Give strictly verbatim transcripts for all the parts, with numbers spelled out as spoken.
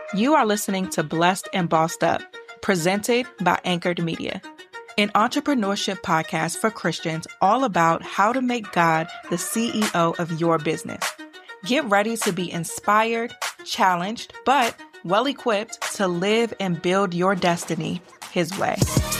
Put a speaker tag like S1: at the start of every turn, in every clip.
S1: You are listening to Blessed and Bossed Up, presented by Anchored Media, an entrepreneurship podcast for Christians all about how to make God the C E O of your business. Get ready to be inspired, challenged, but well-equipped to live and build your destiny His way.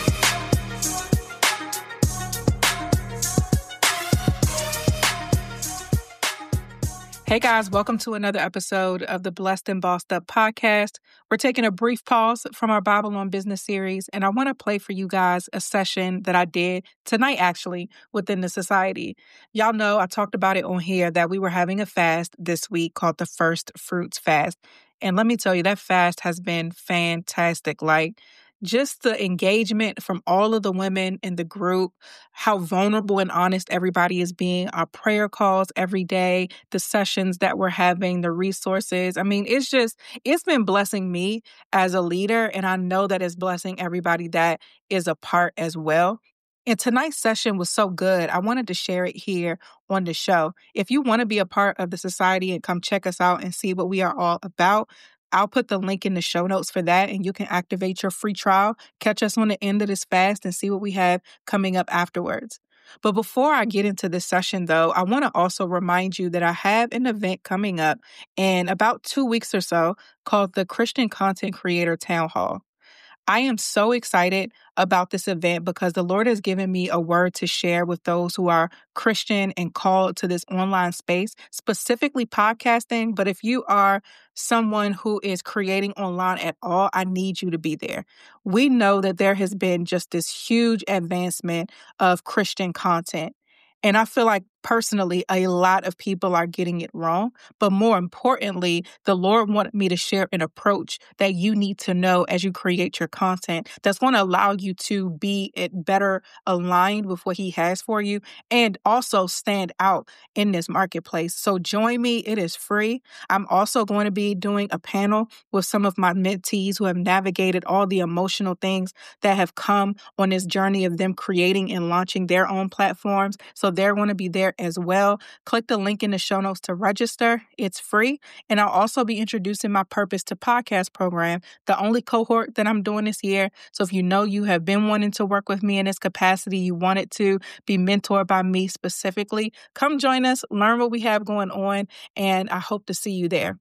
S1: Hey guys, welcome to another episode of the Blessed and Bossed Up podcast. We're taking a brief pause from our Bible on Business series, and I want to play for you guys a session that I did tonight, actually, within the society. Y'all know I talked about it on here that we were having a fast this week called the First Fruits Fast. And let me tell you, that fast has been fantastic. Like, just the engagement from all of the women in the group, how vulnerable and honest everybody is being, our prayer calls every day, the sessions that we're having, the resources. I mean, it's just, it's been blessing me as a leader, and I know that it's blessing everybody that is a part as well. And tonight's session was so good. I wanted to share it here on the show. If you want to be a part of the society and come check us out and see what we are all about, I'll put the link in the show notes for that, and you can activate your free trial, catch us on the end of this fast, and see what we have coming up afterwards. But before I get into this session, though, I want to also remind you that I have an event coming up in about two weeks or so called the Christian Content Creator Town Hall. I am so excited about this event because the Lord has given me a word to share with those who are Christian and called to this online space, specifically podcasting. But if you are someone who is creating online at all, I need you to be there. We know that there has been just this huge advancement of Christian content. And I feel like personally, a lot of people are getting it wrong. But more importantly, the Lord wanted me to share an approach that you need to know as you create your content that's going to allow you to be it better aligned with what He has for you and also stand out in this marketplace. So join me. It is free. I'm also going to be doing a panel with some of my mentees who have navigated all the emotional things that have come on this journey of them creating and launching their own platforms. So they're going to be there as well. Click the link in the show notes to register. It's free. And I'll also be introducing my Purpose to Podcast program, the only cohort that I'm doing this year. So if you know you have been wanting to work with me in this capacity, you wanted to be mentored by me specifically, come join us, learn what we have going on, and I hope to see you there.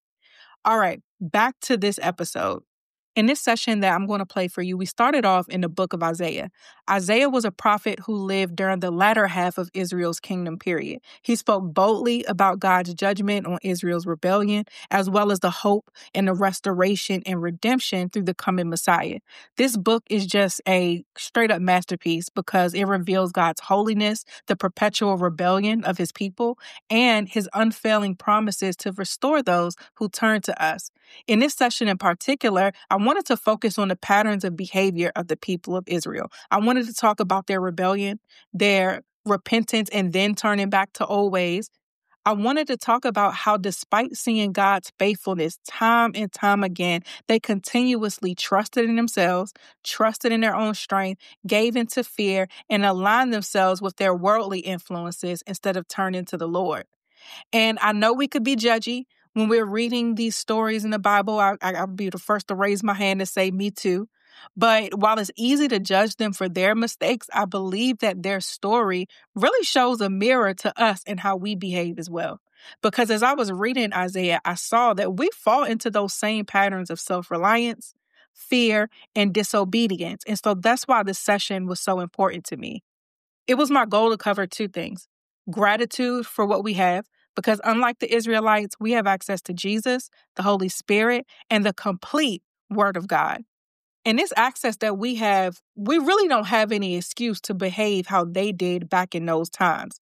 S1: All right, back to this episode. In this session that I'm going to play for you, we started off in the book of Isaiah. Isaiah was a prophet who lived during the latter half of Israel's kingdom period. He spoke boldly about God's judgment on Israel's rebellion, as well as the hope and the restoration and redemption through the coming Messiah. This book is just a straight up masterpiece because it reveals God's holiness, the perpetual rebellion of His people, and His unfailing promises to restore those who turn to us. In this session in particular, I wanted to focus on the patterns of behavior of the people of Israel. I wanted to talk about their rebellion, their repentance, and then turning back to old ways. I wanted to talk about how, despite seeing God's faithfulness time and time again, they continuously trusted in themselves, trusted in their own strength, gave into fear, and aligned themselves with their worldly influences instead of turning to the Lord. And I know we could be judgy when we're reading these stories in the Bible. I, I, I'll be the first to raise my hand and say, me too. But while it's easy to judge them for their mistakes, I believe that their story really shows a mirror to us and how we behave as well. Because as I was reading Isaiah, I saw that we fall into those same patterns of self-reliance, fear, and disobedience. And so that's why this session was so important to me. It was my goal to cover two things: gratitude for what we have, because unlike the Israelites, we have access to Jesus, the Holy Spirit, and the complete Word of God. And this access that we have, we really don't have any excuse to behave how they did back in those times.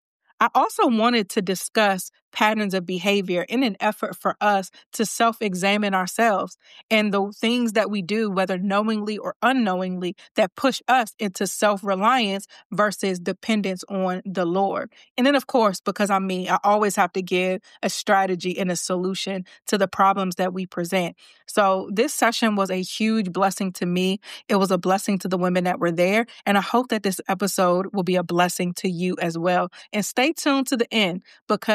S1: I also wanted to discuss patterns of behavior in an effort for us to self-examine ourselves and the things that we do, whether knowingly or unknowingly, that push us into self-reliance versus dependence on the Lord. And then, of course, because I'm me, I always have to give a strategy and a solution to the problems that we present. So this session was a huge blessing to me. It was a blessing to the women that were there. And I hope that this episode will be a blessing to you as well. And stay tuned to the end, because the same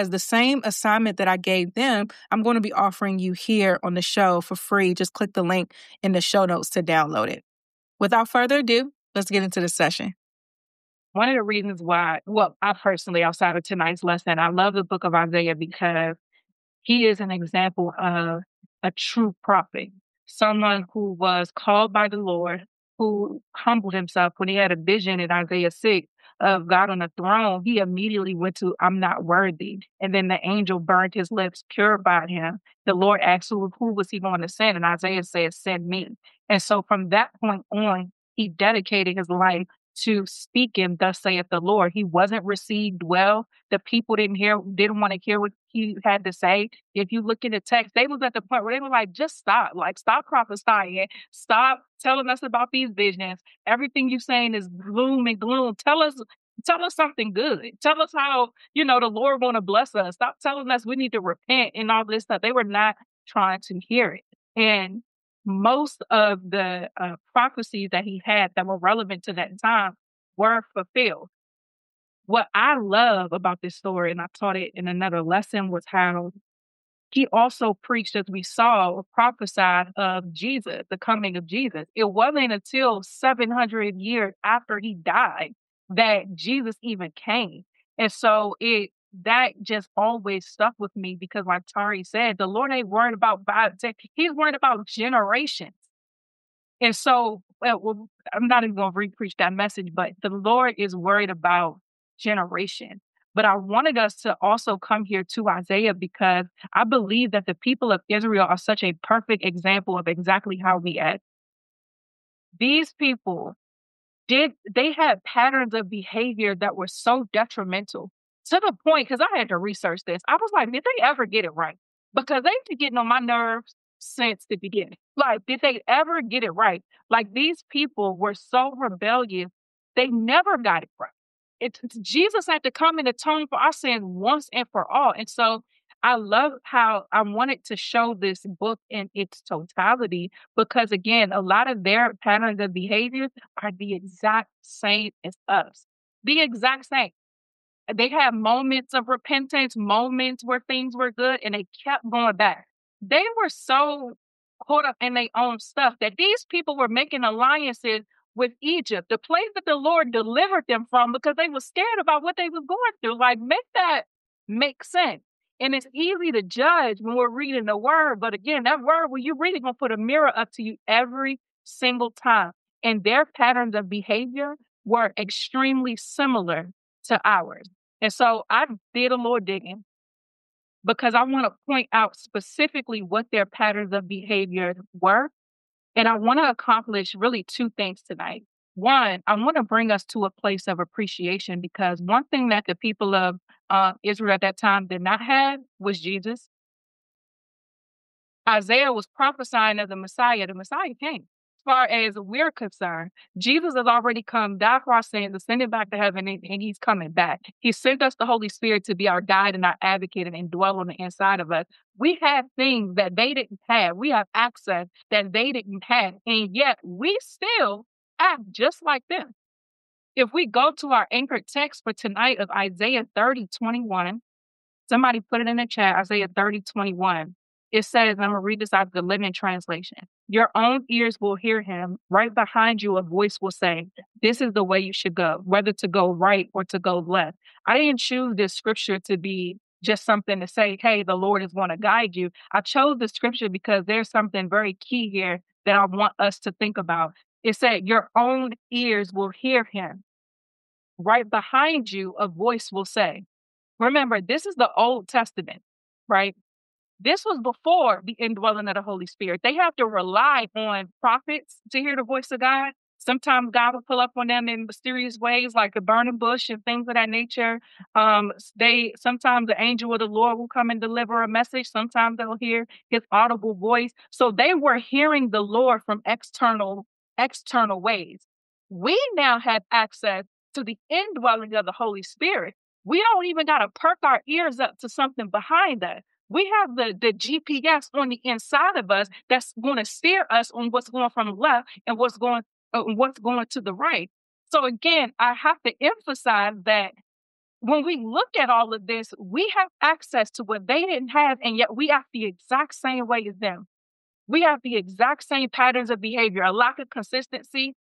S1: same assignment that I gave them, I'm going to be offering you here on the show for free. Just click the link in the show notes to download it. Without further ado, let's get into the session. One of the reasons why, well, I personally, outside of tonight's lesson, I love the book of Isaiah because he is an example of a true prophet, someone who was called by the Lord, who humbled himself when he had a vision in Isaiah six of God on the throne. He immediately went to, I'm not worthy. And then the angel burned his lips, purified him. The Lord asked who, who was he going to send? And Isaiah said, send me. And so from that point on, he dedicated his life to speaking, thus saith the Lord. He wasn't received well. The people didn't hear, didn't want to hear what he had to say. If you look in the text, they was at the point where they were like, just stop, like stop prophesying, stop telling us about these visions. Everything you're saying is gloom and gloom. Tell us, tell us something good. Tell us how, you know, the Lord want to bless us. Stop telling us we need to repent and all this stuff. They were not trying to hear it. And most of the uh, prophecies that he had that were relevant to that time were fulfilled. What I love about this story, and I taught it in another lesson, was how he also preached, as we saw, prophesied of Jesus, the coming of Jesus. It wasn't until seven hundred years after he died that Jesus even came. And so it that just always stuck with me because, like Tari said, the Lord ain't worried about biotech. He's worried about generations. And so, well, well, I'm not even going to re-preach that message, but the Lord is worried about generation. But I wanted us to also come here to Isaiah because I believe that the people of Israel are such a perfect example of exactly how we act. These people did, they had patterns of behavior that were so detrimental to the point, because I had to research this. I was like, did they ever get it right? Because they've been getting on my nerves since the beginning. Like, did they ever get it right? Like, these people were so rebellious, they never got it right. It, Jesus had to come and atone for our sins once and for all. And so I love how I wanted to show this book in its totality because, again, a lot of their patterns of behavior are the exact same as us. The exact same. They had moments of repentance, moments where things were good, and they kept going back. They were so caught up in their own stuff that these people were making alliances with Egypt, the place that the Lord delivered them from, because they were scared about what they was going through. Like, make that make sense. And it's easy to judge when we're reading the word. But again, that word, when you read it, going to put a mirror up to you every single time. And their patterns of behavior were extremely similar to ours. And so I did a little digging because I want to point out specifically what their patterns of behavior were. And I want to accomplish really two things tonight. One, I want to bring us to a place of appreciation because one thing that the people of uh, Israel at that time did not have was Jesus. Isaiah was prophesying of the Messiah. The Messiah came. As far as we're concerned, Jesus has already come, died for our sins, ascended back to heaven, and, and he's coming back. He sent us the Holy Spirit to be our guide and our advocate and dwell on the inside of us. We have things that they didn't have. We have access that they didn't have. And yet we still act just like them. If we go to our anchored text for tonight of Isaiah thirty, twenty-one, somebody put it in the chat, Isaiah thirty, twenty-one. It says, I'm going to read this out of the Living Translation. Your own ears will hear him. Right behind you, a voice will say, this is the way you should go, whether to go right or to go left. I didn't choose this scripture to be just something to say, hey, the Lord is going to guide you. I chose the scripture because there's something very key here that I want us to think about. It said, your own ears will hear him. Right behind you, a voice will say. Remember, this is the Old Testament, right? This was before the indwelling of the Holy Spirit. They have to rely on prophets to hear the voice of God. Sometimes God will pull up on them in mysterious ways, like a burning bush and things of that nature. Um, they sometimes the angel of the Lord will come and deliver a message. Sometimes they'll hear his audible voice. So they were hearing the Lord from external, external ways. We now have access to the indwelling of the Holy Spirit. We don't even got to perk our ears up to something behind us. We have the, the G P S on the inside of us that's going to steer us on what's going from the left and what's going uh, what's going to the right. So again, I have to emphasize that when we look at all of this, we have access to what they didn't have, and yet we act the exact same way as them. We have the exact same patterns of behavior, a lack of consistency,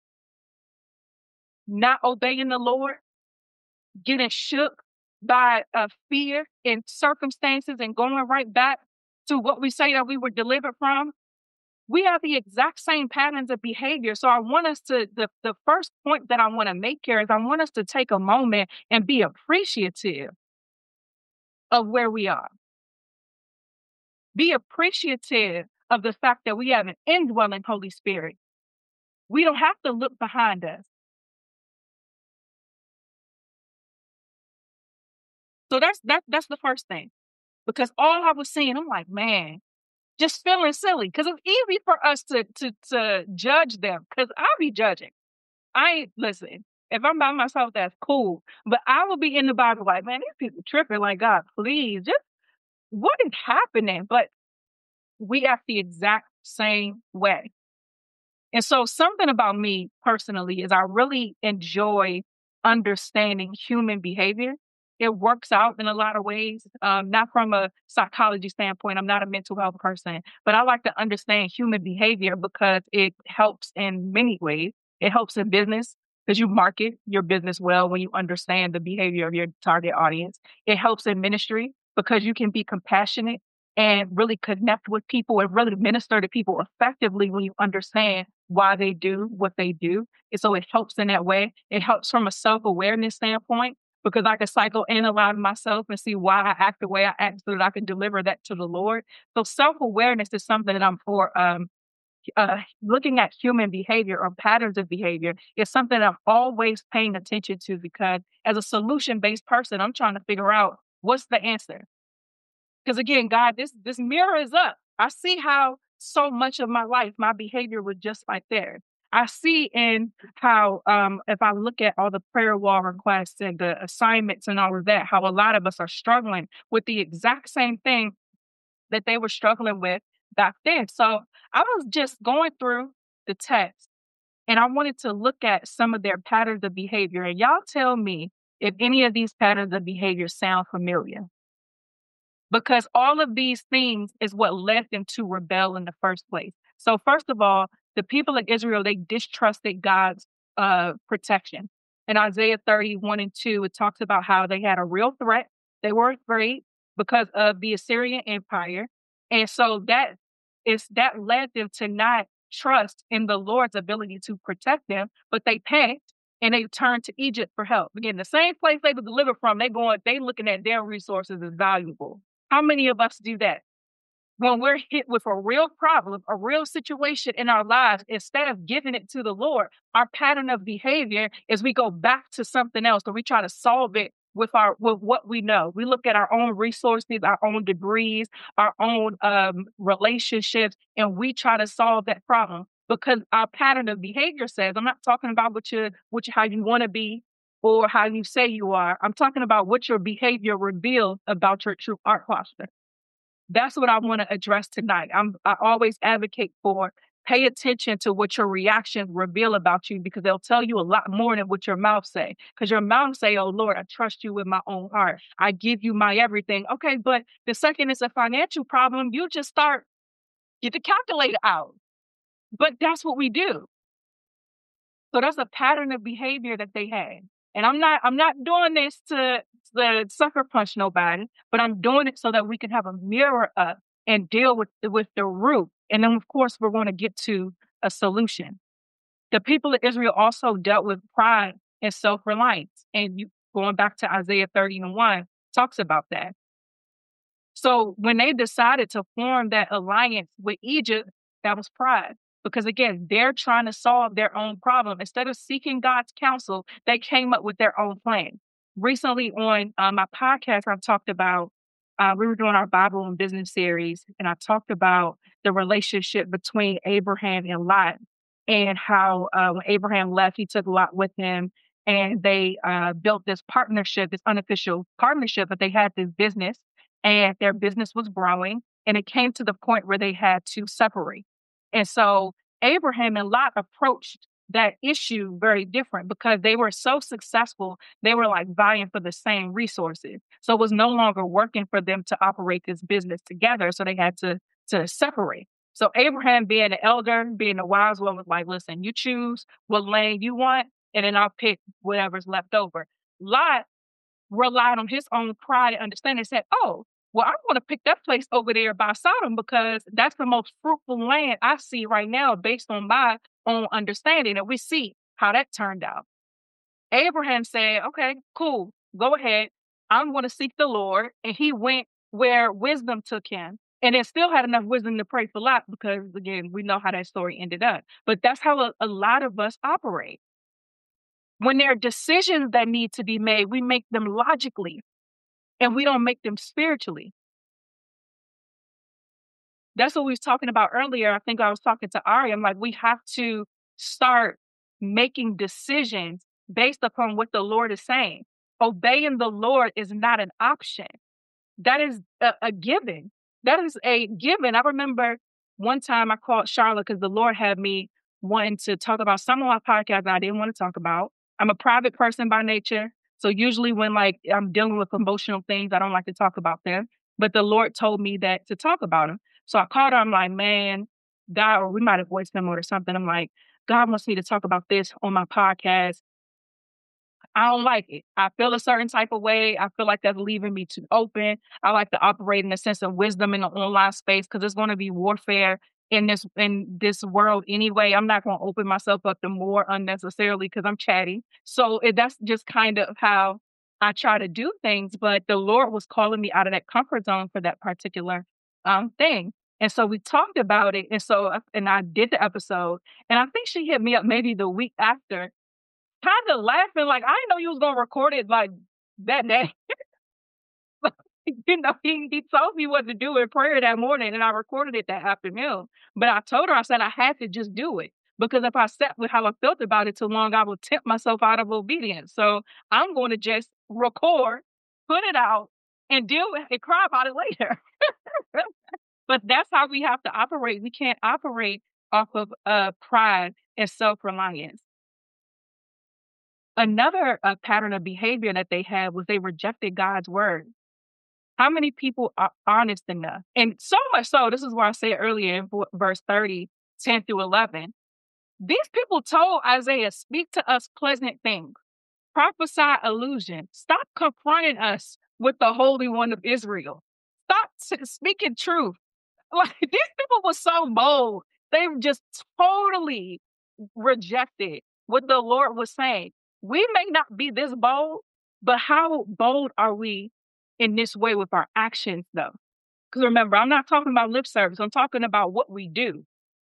S1: not obeying the Lord, getting shook by uh, fear and circumstances and going right back to what we say that we were delivered from. We have the exact same patterns of behavior. So I want us to, the, the first point that I want to make here is I want us to take a moment and be appreciative of where we are. Be appreciative of the fact that we have an indwelling Holy Spirit. We don't have to look behind us. So that's that, that's the first thing. Because all I was seeing, I'm like, man, just feeling silly. Because it's easy for us to to to judge them. Because I'll be judging. I ain't listen. If I'm by myself, that's cool. But I will be in the Bible like, man, these people tripping. Like, God, please, just what is happening? But we act the exact same way. And so something about me personally is I really enjoy understanding human behavior. It works out in a lot of ways, um, not from a psychology standpoint. I'm not a mental health person, but I like to understand human behavior because it helps in many ways. It helps in business because you market your business well when you understand the behavior of your target audience. It helps in ministry because you can be compassionate and really connect with people and really minister to people effectively when you understand why they do what they do. And so it helps in that way. It helps from a self-awareness standpoint because I can psychoanalyze myself and see why I act the way I act so that I can deliver that to the Lord. So self-awareness is something that I'm for. Um, uh, looking at human behavior or patterns of behavior is something I'm always paying attention to because as a solution-based person, I'm trying to figure out what's the answer. Because again, God, this this mirror is up. I see how so much of my life, my behavior was just like theirs. I see in how, um, if I look at all the prayer wall requests and the assignments and all of that, how a lot of us are struggling with the exact same thing that they were struggling with back then. So I was just going through the text and I wanted to look at some of their patterns of behavior. And y'all tell me if any of these patterns of behavior sound familiar. Because all of these things is what led them to rebel in the first place. So first of all, the people of Israel, they distrusted God's uh, protection. In Isaiah thirty-one and two, it talks about how they had a real threat. They were afraid because of the Assyrian Empire. And so that is that led them to not trust in the Lord's ability to protect them, but they panicked and they turned to Egypt for help. Again, the same place they were delivered from, they going, they looking at their resources as valuable. How many of us do that? When we're hit with a real problem, a real situation in our lives, instead of giving it to the Lord, our pattern of behavior is we go back to something else or we try to solve it with our with what we know. We look at our own resources, our own degrees, our own um, relationships, and we try to solve that problem because our pattern of behavior says, I'm not talking about what you, what you, how you want to be or how you say you are. I'm talking about what your behavior reveals about your true heart posture. That's what I want to address tonight. I'm, I always advocate for pay attention to what your reactions reveal about you because they'll tell you a lot more than what your mouth say. Because your mouth say, oh Lord, I trust you with my own heart. I give you my everything. Okay, but the second it's a financial problem, you just start, get the calculator out. But that's what we do. So that's a pattern of behavior that they had. And I'm not, I'm not doing this to, to sucker punch nobody, but I'm doing it so that we can have a mirror up and deal with, with the root. And then of course, we're going to get to a solution. The people of Israel also dealt with pride and self-reliance. And you going back to Isaiah thirty and one talks about that. So when they decided to form that alliance with Egypt, that was pride. Because again, they're trying to solve their own problem. Instead of seeking God's counsel, they came up with their own plan. Recently on uh, my podcast, I've talked about, uh, we were doing our Bible and business series, and I talked about the relationship between Abraham and Lot and how uh, when Abraham left, he took Lot with him and they uh, built this partnership, this unofficial partnership, but they had this business and their business was growing and it came to the point where they had to separate. And so Abraham and Lot approached that issue very different because they were so successful. They were like vying for the same resources. So it was no longer working for them to operate this business together. So they had to, to separate. So Abraham, being the elder, being the wise one, was like, listen, you choose what lane you want, and then I'll pick whatever's left over. Lot relied on his own pride and understanding and said, oh, well, I want to pick that place over there by Sodom because that's the most fruitful land I see right now based on my own understanding. And we see how that turned out. Abraham said, okay, cool, go ahead. I'm going to seek the Lord. And he went where wisdom took him. And then still had enough wisdom to pray for Lot because, again, we know how that story ended up. But that's how a, a lot of us operate. When there are decisions that need to be made, we make them logically and we don't make them spiritually. That's what we was talking about earlier. I think I was talking to Ari. I'm like, we have to start making decisions based upon what the Lord is saying. Obeying the Lord is not an option. That is a, a given. That is a given. I remember one time I called Charlotte because the Lord had me wanting to talk about some of my podcasts that I didn't want to talk about. I'm a private person by nature. So usually when like I'm dealing with emotional things, I don't like to talk about them. But the Lord told me that to talk about them. So I called her. I'm like, man, God, or we might have voiced memo or something. I'm like, God wants me to talk about this on my podcast. I don't like it. I feel a certain type of way. I feel like that's leaving me too open. I like to operate in a sense of wisdom in the online space because there's going to be warfare in this in this world anyway. I'm not going to open myself up to more unnecessarily because I'm chatty. So it, that's just kind of how I try to do things. But the Lord was calling me out of that comfort zone for that particular um, thing. And so we talked about it. And so, and I did the episode. And I think she hit me up maybe the week after, kind of laughing, like, I didn't know you was going to record it like that day. You know, he, he told me what to do in prayer that morning, and I recorded it that afternoon. But I told her, I said, I had to just do it. Because if I sat with how I felt about it too long, I would tempt myself out of obedience. So I'm going to just record, put it out, and deal with it, cry about it later. But that's how we have to operate. We can't operate off of uh, pride and self-reliance. Another uh, pattern of behavior that they had was they rejected God's word. How many people are honest enough? And so much so, this is why I said earlier in verse thirty, ten through eleven, these people told Isaiah, speak to us pleasant things, prophesy illusion, stop confronting us with the Holy One of Israel, stop speaking truth. Like, these people were so bold. They just totally rejected what the Lord was saying. We may not be this bold, but how bold are we in this way with our actions, though? Because remember, I'm not talking about lip service. I'm talking about what we do.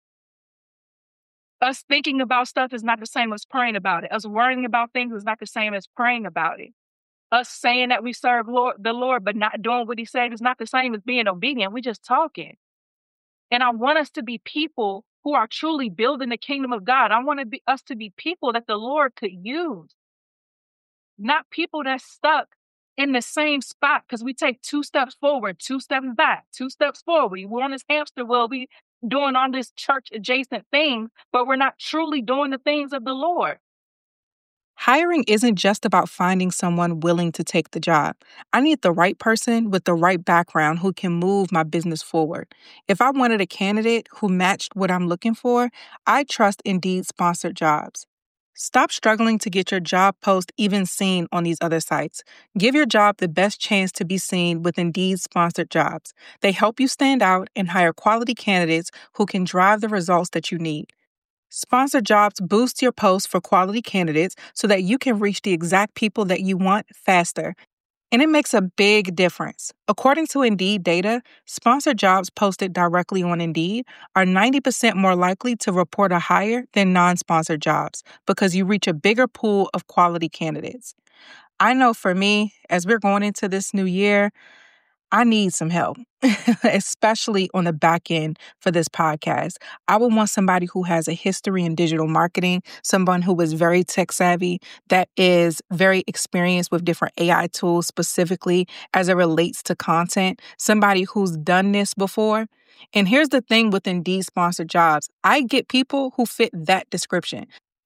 S1: Us thinking about stuff is not the same as praying about it. Us worrying about things is not the same as praying about it. Us saying that we serve Lord, the Lord, but not doing what he said is not the same as being obedient. We're just talking. And I want us to be people who are truly building the kingdom of God. I want to be us to be people that the Lord could use, not people that's stuck in the same spot because we take two steps forward, two steps back, two steps forward. We're on this hamster wheel. We doing all this church adjacent things, but we're not truly doing the things of the Lord. Hiring isn't just about finding someone willing to take the job. I need the right person with the right background who can move my business forward. If I wanted a candidate who matched what I'm looking for, I trust Indeed sponsored jobs. Stop struggling to get your job post even seen on these other sites. Give your job the best chance to be seen with Indeed sponsored jobs. They help you stand out and hire quality candidates who can drive the results that you need. Sponsored jobs boost your posts for quality candidates so that you can reach the exact people that you want faster. And it makes a big difference. According to Indeed data, sponsored jobs posted directly on Indeed are ninety percent more likely to report a hire than non-sponsored jobs because you reach a bigger pool of quality candidates. I know for me, as we're going into this new year, I need some help, especially on the back end for this podcast. I would want somebody who has a history in digital marketing, someone who is very tech savvy, that is very experienced with different A I tools specifically as it relates to content, somebody who's done this before. And here's the thing with Indeed sponsored jobs. I get people who fit that description.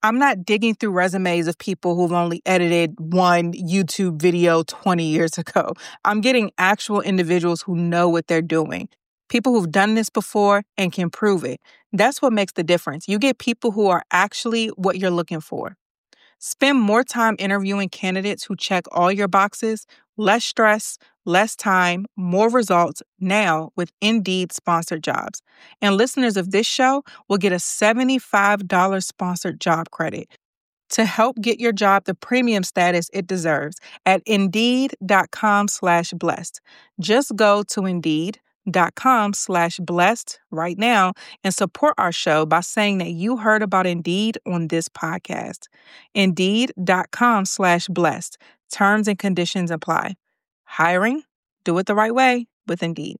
S1: I'm not digging through resumes of people who've only edited one YouTube video twenty years ago. I'm getting actual individuals who know what they're doing. People who've done this before and can prove it. That's what makes the difference. You get people who are actually what you're looking for. Spend more time interviewing candidates who check all your boxes, less stress, less time, more results now with Indeed sponsored jobs. And listeners of this show will get a seventy-five dollars sponsored job credit to help get your job the premium status it deserves at Indeed.com slash blessed. Just go to Indeed.com slash blessed right now and support our show by saying that you heard about Indeed on this podcast. Indeed.com slash blessed. Terms and conditions apply. Hiring? Do it the right way with Indeed.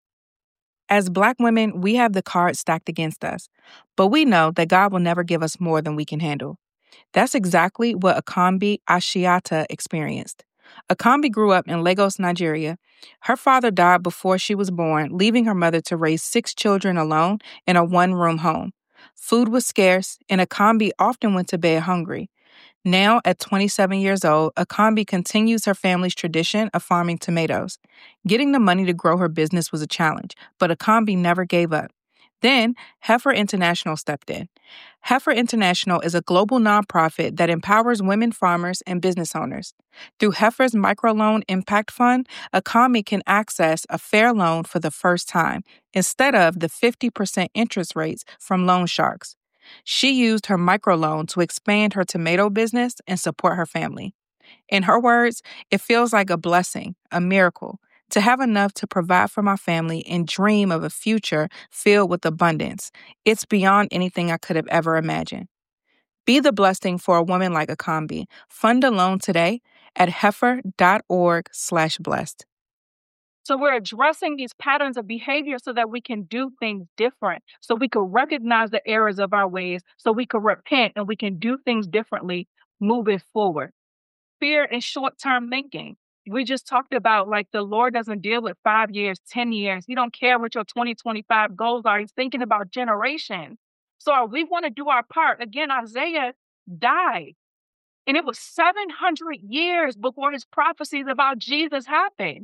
S1: As Black women, we have the cards stacked against us, but we know that God will never give us more than we can handle. That's exactly what Akambi Ashiata experienced. Akambi grew up in Lagos, Nigeria. Her father died before she was born, leaving her mother to raise six children alone in a one-room home. Food was scarce, and Akambi often went to bed hungry. Now, at twenty-seven years old, Akambi continues her family's tradition of farming tomatoes. Getting the money to grow her business was a challenge, but Akambi never gave up. Then, Heifer International stepped in. Heifer International is a global nonprofit that empowers women farmers and business owners. Through Heifer's Microloan Impact Fund, Akambi can access a fair loan for the first time instead of the fifty percent interest rates from loan sharks. She used her microloan to expand her tomato business and support her family. In her words, it feels like a blessing, a miracle, to have enough to provide for my family and dream of a future filled with abundance. It's beyond anything I could have ever imagined. Be the blessing for a woman like Akambi. Fund a loan today at heifer.org slash blessed. So we're addressing these patterns of behavior so that we can do things different, so we can recognize the errors of our ways, so we can repent and we can do things differently moving forward. Fear and short-term thinking. We just talked about, like, the Lord doesn't deal with five years, ten years. He don't care what your twenty twenty-five goals are. He's thinking about generations. So we want to do our part. Again, Isaiah died, and it was seven hundred years before his prophecies about Jesus happened.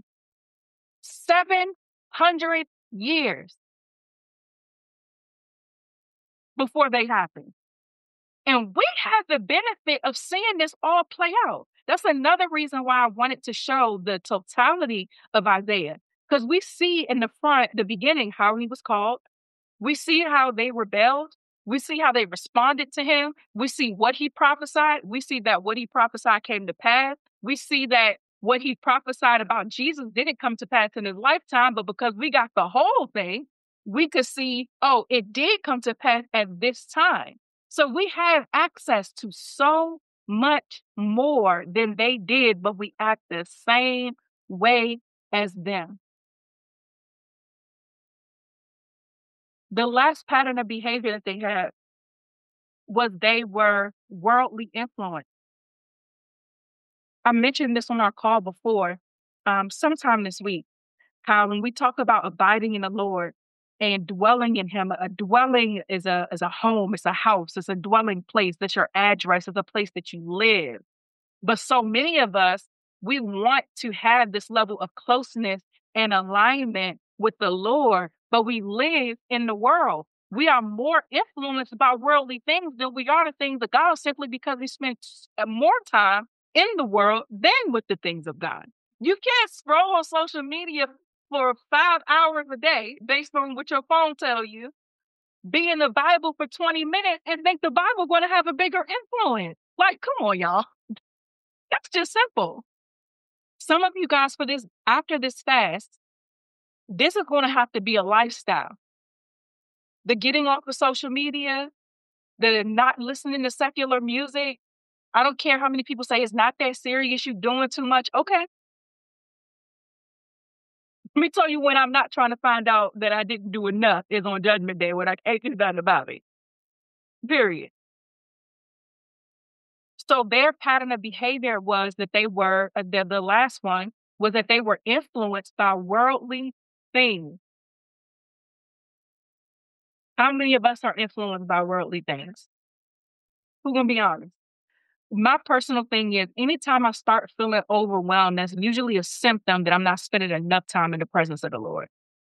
S1: seven hundred years before they happened. And we have the benefit of seeing this all play out. That's another reason why I wanted to show the totality of Isaiah, because we see in the front, the beginning, how he was called. We see how they rebelled. We see how they responded to him. We see what he prophesied. We see that what he prophesied came to pass. We see that what he prophesied about Jesus didn't come to pass in his lifetime, but because we got the whole thing, we could see, oh, it did come to pass at this time. So we have access to so much more than they did, but we act the same way as them. The last pattern of behavior that they had was they were worldly influenced. I mentioned this on our call before, um, sometime this week, how when we talk about abiding in the Lord and dwelling in him, a dwelling is a is a home, it's a house, it's a dwelling place, that's your address, it's a place that you live. But so many of us, we want to have this level of closeness and alignment with the Lord, but we live in the world. We are more influenced by worldly things than we are the things of God, simply because we spend more time in the world than with the things of God. You can't scroll on social media for five hours a day based on what your phone tells you, be in the Bible for twenty minutes and think the Bible going to have a bigger influence. Like, come on, y'all. That's just simple. Some of you guys, for this, after this fast, this is going to have to be a lifestyle. The getting off of social media, the not listening to secular music. I don't care how many people say it's not that serious, you're doing too much. Okay. Let me tell you when I'm not trying to find out that I didn't do enough is on Judgment Day when I can't do nothing about it. Period. So their pattern of behavior was that they were, uh, the, the last one was that they were influenced by worldly things. How many of us are influenced by worldly things? Who's gonna be honest? My personal thing is anytime I start feeling overwhelmed, that's usually a symptom that I'm not spending enough time in the presence of the Lord.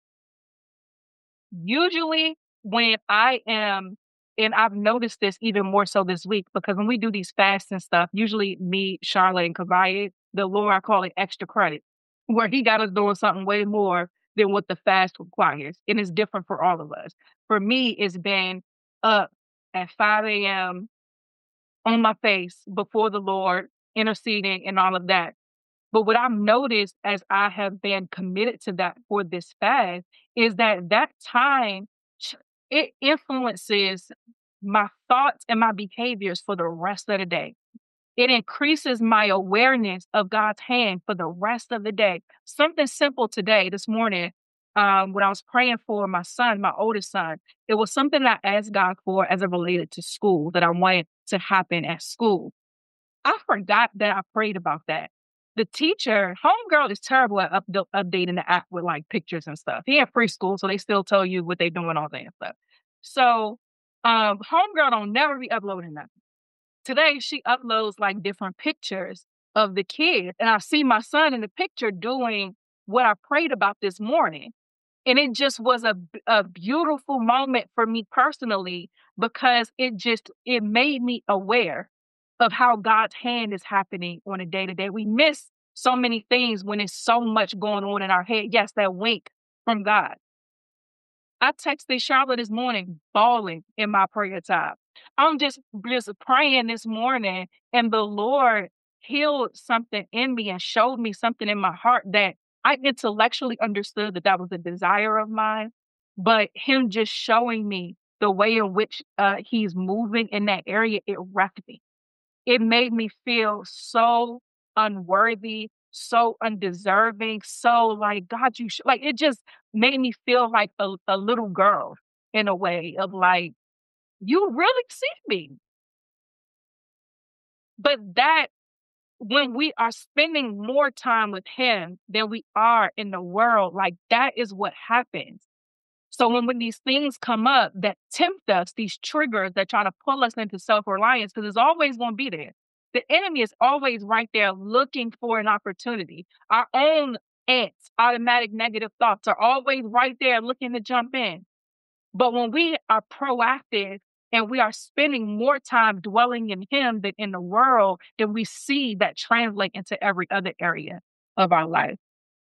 S1: Usually when I am, and I've noticed this even more so this week, because when we do these fasts and stuff, usually me, Charlotte, and Kabaya, the Lord, I call it extra credit, where he got us doing something way more than what the fast requires. And it's different for all of us. For me, it's been up at five a m on my face before the Lord, interceding and all of that. But what I've noticed as I have been committed to that for this fast is that that time, ch- it influences my thoughts and my behaviors for the rest of the day. It increases my awareness of God's hand for the rest of the day. Something simple today, this morning, um, when I was praying for my son, my oldest son, it was something that I asked God for as it related to school that I wanted to happen at school. I forgot that I prayed about that. The teacher, homegirl is terrible at updo updating the app with, like, pictures and stuff. He in preschool, so they still tell you what they doing all day and stuff. So, um, homegirl don't never be uploading nothing. Today, she uploads, like, different pictures of the kids, and I see my son in the picture doing what I prayed about this morning. And it just was a b a beautiful moment for me personally because it just it made me aware of how God's hand is happening on a day to day. We miss so many things when it's so much going on in our head. Yes, that wink from God. I texted Charlotte this morning bawling in my prayer time. I'm just just praying this morning, and the Lord healed something in me and showed me something in my heart that I intellectually understood that that was a desire of mine, but Him just showing me the way in which uh, He's moving in that area, it wrecked me. It made me feel so unworthy, so undeserving, so like, God, you sh like, it just made me feel like a a little girl in a way of like, "You really see me." But that when we are spending more time with Him than we are in the world, like, that is what happens. So when, when these things come up that tempt us, these triggers that try to pull us into self-reliance, because it's always going to be there. The enemy is always right there looking for an opportunity. Our own ants, automatic negative thoughts are always right there looking to jump in. But when we are proactive and we are spending more time dwelling in Him than in the world, then we see that translate into every other area of our life.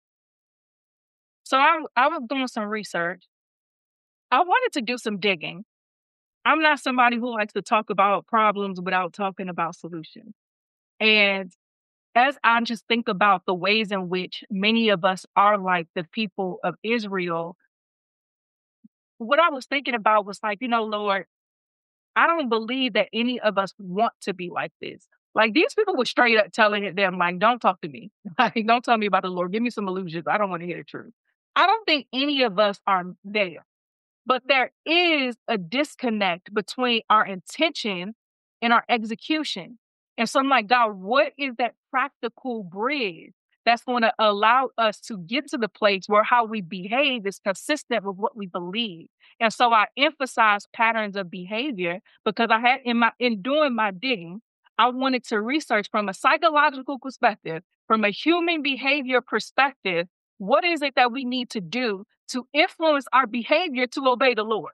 S1: So I, I was doing some research. I wanted to do some digging. I'm not somebody who likes to talk about problems without talking about solutions. And as I just think about the ways in which many of us are like the people of Israel, what I was thinking about was like, you know, Lord, I don't believe that any of us want to be like this. Like these people were straight up telling them, like, don't talk to me. Like, don't tell me about the Lord. Give me some illusions. I don't want to hear the truth. I don't think any of us are there. But there is a disconnect between our intention and our execution. And so I'm like, God, what is that practical bridge that's going to allow us to get to the place where how we behave is consistent with what we believe? And so I emphasize patterns of behavior because I had in my in doing my digging, I wanted to research from a psychological perspective, from a human behavior perspective, what is it that we need to do to influence our behavior to obey the Lord?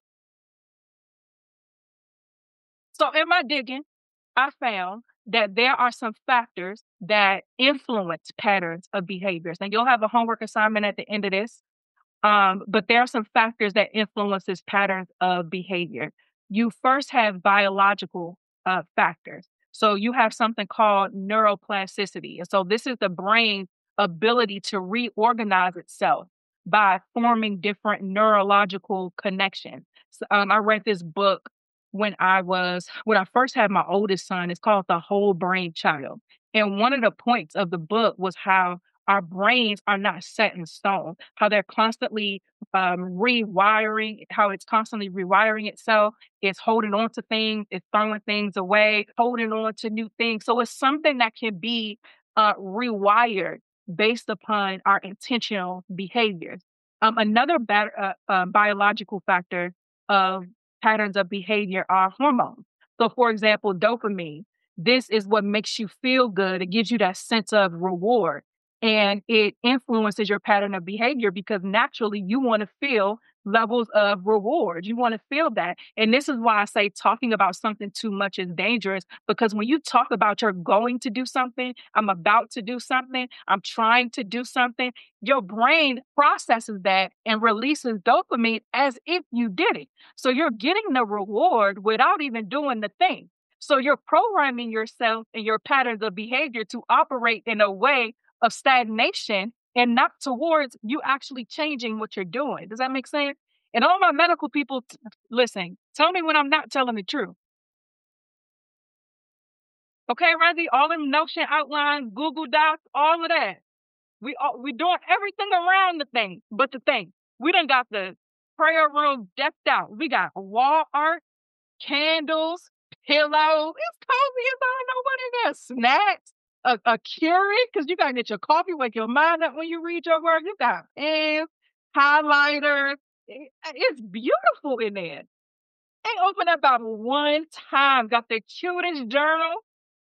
S1: So in my digging, I found that there are some factors that influence patterns of behaviors. And you'll have a homework assignment at the end of this. Um, but there are some factors that influences patterns of behavior. You first have biological uh, factors. So you have something called neuroplasticity. And so this is the brain's ability to reorganize itself by forming different neurological connections. So, um, I read this book when I was when I first had my oldest son. It's called The Whole Brain Child. And one of the points of the book was how our brains are not set in stone, how they're constantly um, rewiring, how it's constantly rewiring itself. It's holding on to things, it's throwing things away, holding on to new things. So it's something that can be uh, rewired based upon our intentional behaviors. Um, another ba- uh, uh, biological factor of patterns of behavior are hormones. So, for example, dopamine, this is what makes you feel good. It gives you that sense of reward and it influences your pattern of behavior because naturally you want to feel levels of reward. You want to feel that. And this is why I say talking about something too much is dangerous because when you talk about you're going to do something, I'm about to do something, I'm trying to do something, your brain processes that and releases dopamine as if you did it. So you're getting the reward without even doing the thing. So you're programming yourself and your patterns of behavior to operate in a way of stagnation and not towards you actually changing what you're doing. Does that make sense? And all my medical people, t- listen, tell me when I'm not telling the truth. Okay, Reggie, all them Notion outlines, Google Docs, all of that. We all, we doing everything around the thing, but the thing. We done got the prayer room decked out. We got wall art, candles, pillows. It's cozy as I don't know what it is. Snacks, a, a Keurig, because you gotta get your coffee, wake your mind up when you read your word. You got pens, highlighters. It- it's beautiful in there. Ain't opened up about one time. Got the cutest journal.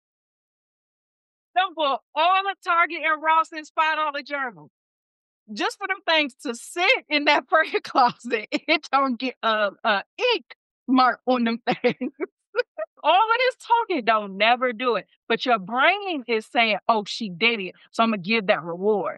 S1: Them for all the Target and Ross and five dollar journals. Just for them things to sit in that prayer closet. It don't get a, a ink mark on them things. All of this talking don't never do it. But your brain is saying, oh, she did it. So I'm going to give that reward.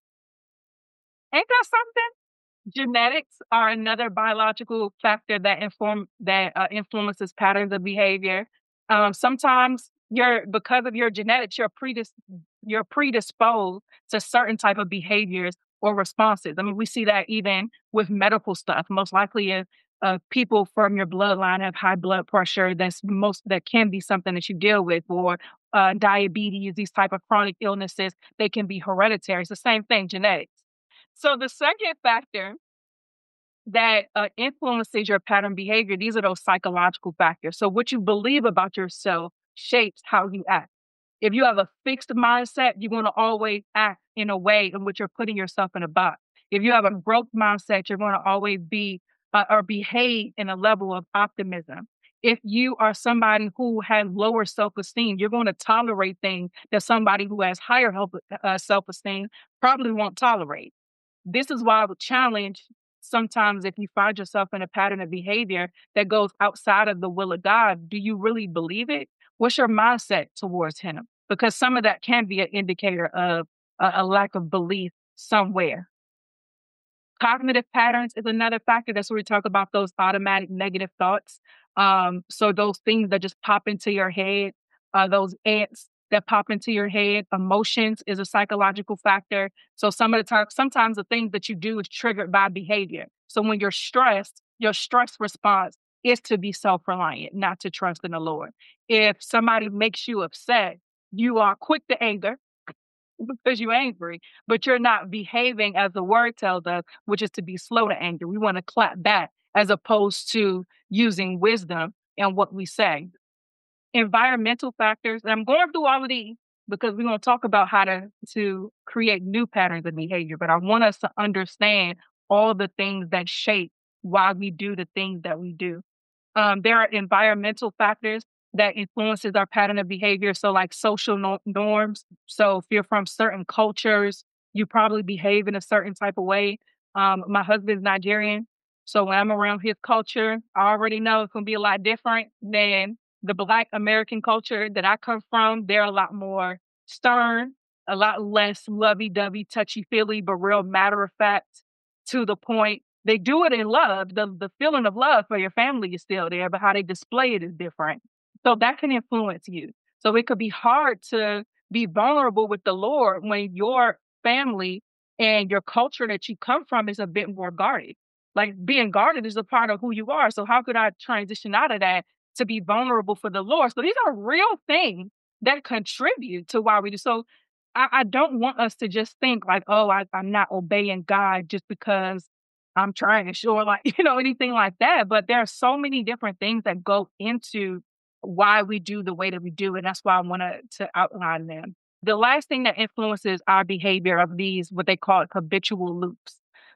S1: Ain't that something? Genetics are another biological factor that inform that uh, influences patterns of behavior. Um, sometimes you're because of your genetics, you're predis- you're predisposed to certain type of behaviors or responses. I mean, we see that even with medical stuff. Most likely, if uh, people from your bloodline have high blood pressure, that's most that can be something that you deal with, or uh, diabetes, these type of chronic illnesses, they can be hereditary. It's the same thing, genetics. So the second factor that uh, influences your pattern behavior, these are those psychological factors. So what you believe about yourself shapes how you act. If you have a fixed mindset, you're going to always act in a way in which you're putting yourself in a box. If you have a growth mindset, you're going to always be uh, or behave in a level of optimism. If you are somebody who has lower self-esteem, you're going to tolerate things that somebody who has higher help, uh, self-esteem probably won't tolerate. This is why I would challenge sometimes if you find yourself in a pattern of behavior that goes outside of the will of God, do you really believe it? What's your mindset towards Him? Because some of that can be an indicator of a, a lack of belief somewhere. Cognitive patterns is another factor. That's where we talk about those automatic negative thoughts. Um, so those things that just pop into your head, uh, those ants that pop into your head. Emotions is a psychological factor. So some of the time, sometimes the things that you do is triggered by behavior. So when you're stressed, your stress response is to be self-reliant, not to trust in the Lord. If somebody makes you upset, you are quick to anger because you're angry, but you're not behaving as the word tells us, which is to be slow to anger. We want to clap back as opposed to using wisdom in what we say. Environmental factors, and I'm going through all of these because we're going to talk about how to, to create new patterns of behavior, but I want us to understand all the things that shape why we do the things that we do. Um, there are environmental factors that influences our pattern of behavior. So like social no- norms. So if you're from certain cultures, you probably behave in a certain type of way. Um, my husband's Nigerian. So when I'm around his culture, I already know it's going to be a lot different than the Black American culture that I come from. They're a lot more stern, a lot less lovey-dovey, touchy-feely, but real matter of fact, to the point. They do it in love. The the feeling of love for your family is still there, but how they display it is different. So that can influence you. So it could be hard to be vulnerable with the Lord when your family and your culture that you come from is a bit more guarded. Like being guarded is a part of who you are. So how could I transition out of that to be vulnerable for the Lord? So these are real things that contribute to why we do. So I, I don't want us to just think like, oh, I, I'm not obeying God just because I'm trying to show like, you know, anything like that. But there are so many different things that go into why we do the way that we do. And that's why I want to to outline them. The last thing that influences our behavior of these, what they call habitual loops.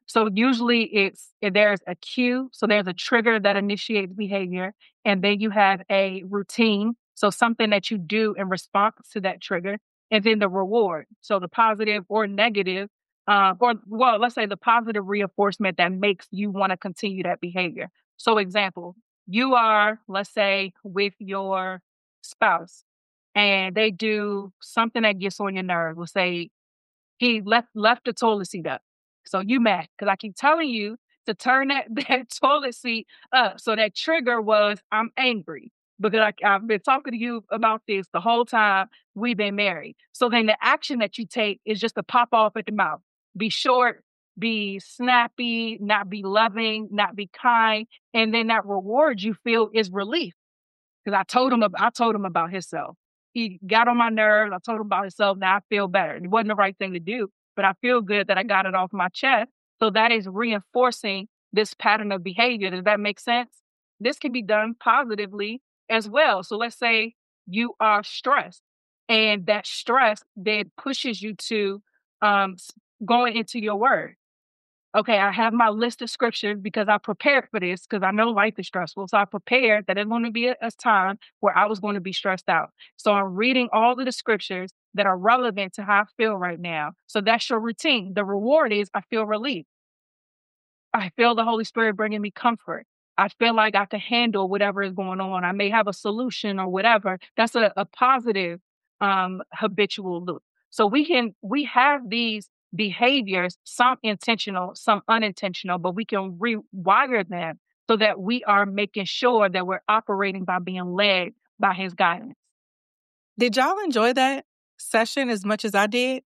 S1: So usually it's there's a cue. So there's a trigger that initiates behavior, and then you have a routine. So something that you do in response to that trigger, and then the reward. So the positive or negative, uh, or well, let's say the positive reinforcement that makes you want to continue that behavior. So example, you are, let's say, with your spouse, and they do something that gets on your nerve. Let's say he left left the toilet seat up. So you mad because I keep telling you to turn that, that toilet seat up. So that trigger was I'm angry because I, I've been talking to you about this the whole time we've been married. So then the action that you take is just to pop off at the mouth. Be short, be snappy, not be loving, not be kind. And then that reward you feel is relief. Because I told him, ab- I told him about himself. He got on my nerves. I told him about himself. Now I feel better. It wasn't the right thing to do, but I feel good that I got it off my chest. So that is reinforcing this pattern of behavior. Does that make sense? This can be done positively as well. So let's say you are stressed, and that stress then pushes you to um, s- going into your word. Okay, I have my list of scriptures because I prepared for this because I know life is stressful. So I prepared that it's going to be a, a time where I was going to be stressed out. So I'm reading all of the scriptures that are relevant to how I feel right now. So that's your routine. The reward is I feel relief. I feel the Holy Spirit bringing me comfort. I feel like I can handle whatever is going on. I may have a solution or whatever. That's a, a positive um, habitual loop. So we can we have these behaviors, some intentional, some unintentional, but we can rewire them so that we are making sure that we're operating by being led by His guidance. Did y'all enjoy that session as much as I did?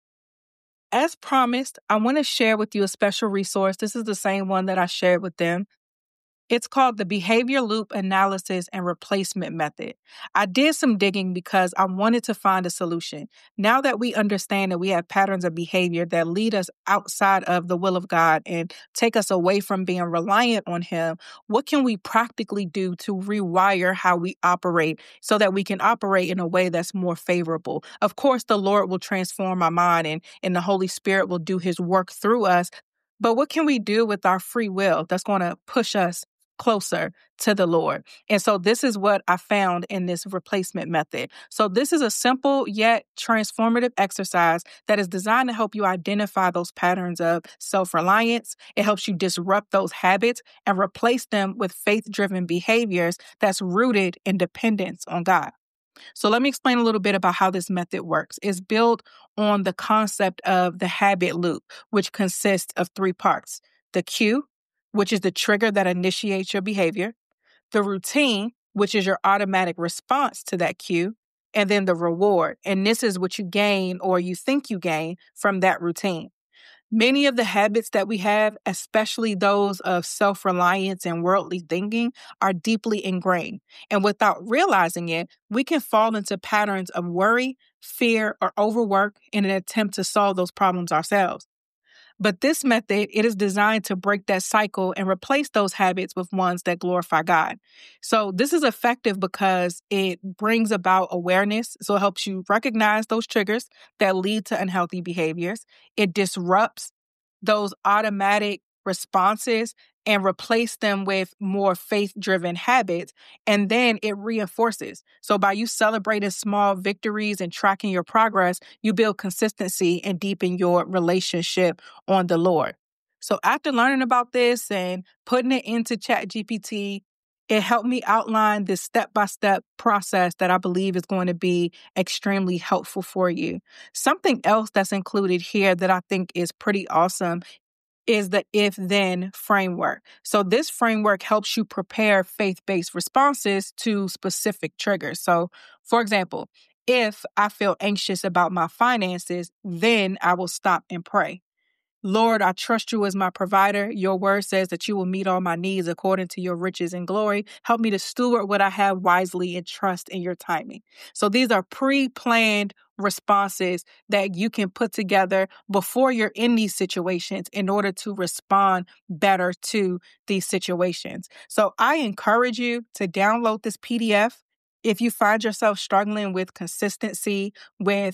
S1: As promised, I want to share with you a special resource. This is the same one that I shared with them. It's called the Behavior Loop Analysis and Replacement Method. I did some digging because I wanted to find a solution. Now that we understand that we have patterns of behavior that lead us outside of the will of God and take us away from being reliant on Him, what can we practically do to rewire how we operate so that we can operate in a way that's more favorable? Of course, the Lord will transform our mind and, and the Holy Spirit will do His work through us. But what can we do with our free will that's going to push us closer to the Lord? And so this is what I found in this replacement method. So this is a simple yet transformative exercise that is designed to help you identify those patterns of self-reliance. It helps you disrupt those habits and replace them with faith-driven behaviors that's rooted in dependence on God. So let me explain a little bit about how this method works. It's built on the concept of the habit loop, which consists of three parts: the cue, which is the trigger that initiates your behavior; the routine, which is your automatic response to that cue; and then the reward. And this is what you gain or you think you gain from that routine. Many of the habits that we have, especially those of self-reliance and worldly thinking, are deeply ingrained. And without realizing it, we can fall into patterns of worry, fear, or overwork in an attempt to solve those problems ourselves. But this method, it is designed to break that cycle and replace those habits with ones that glorify God. So this is effective because it brings about awareness. So it helps you recognize those triggers that lead to unhealthy behaviors. It disrupts those automatic responses and replace them with more faith-driven habits. And then it reinforces. So by you celebrating small victories and tracking your progress, you build consistency and deepen your relationship on the Lord. So after learning about this and putting it into ChatGPT, it helped me outline this step-by-step process that I believe is going to be extremely helpful for you. Something else that's included here that I think is pretty awesome is the if-then framework. So this framework helps you prepare faith-based responses to specific triggers. So, for example, if I feel anxious about my finances, then I will stop and pray. Lord, I trust you as my provider. Your word says that you will meet all my needs according to your riches and glory. Help me to steward what I have wisely and trust in your timing. So these are pre-planned responses that you can put together before you're in these situations in order to respond better to these situations. So I encourage you to download this P D F. If you find yourself struggling with consistency, with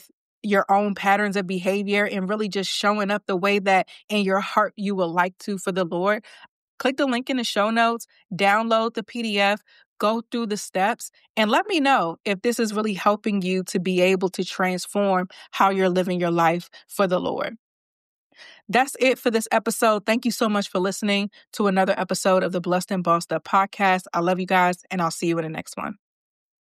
S1: your own patterns of behavior and really just showing up the way that in your heart you would like to for the Lord, click the link in the show notes, download the P D F, go through the steps, and let me know if this is really helping you to be able to transform how you're living your life for the Lord. That's it for this episode. Thank you so much for listening to another episode of the Blessed and Bossed Up podcast. I love you guys, and I'll see you in the next one.